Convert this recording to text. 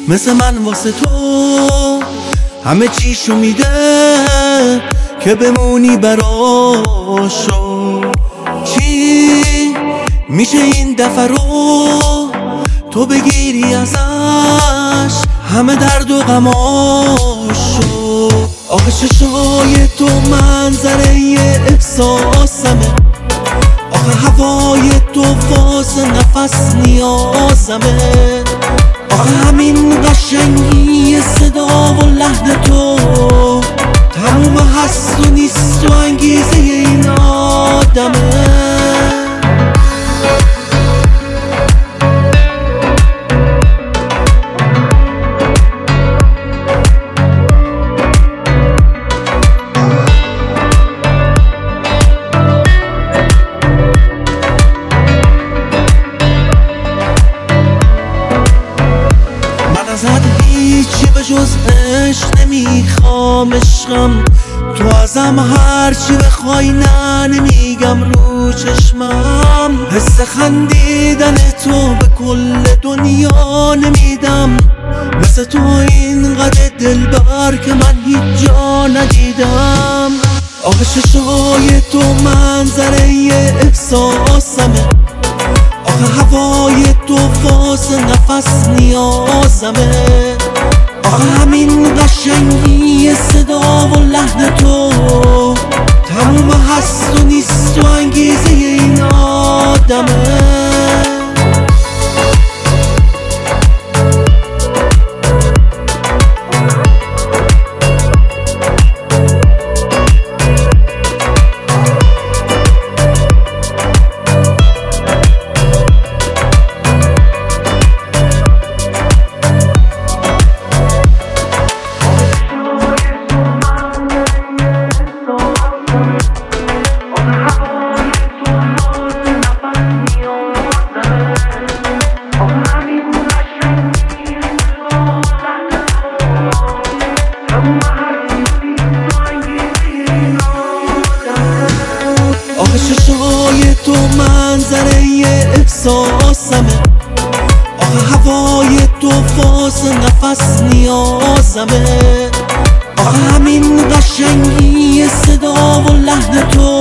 مثل من واسه تو همه چیشو میده که بمونی براشو. چی میشه این دفعه رو تو بگیری ازش همه درد و غماشو؟ آخه چشای تو منظره احساسمه، آخه هوای تو واسه نفس نیازمه، آخه همین قشنگی صدا و لحن تو تموم هست و نیست و انگیزه این آدمه. ازت هیچی به جز عشق نمیخوام عشقم، تو ازم هرچی بخوای نه نمیگم رو چشمم، حس خندیدن تو به کل دنیا نمیدم، مثل تو اینقدر دلبر که من هیچ جا ندیدم. آخه چشای تو منظره احساسمه، آخه هوای تو واسه نفس نیازمه، آخه همین قشنگی صدا و لحن تو تموم هست و نیست و انگیزه این آدمه. آخه چشای تو منظره احساسمه، آخه هوای تو واسه نفس نیازمه، آخه همین قشنگی صدا و لحن تو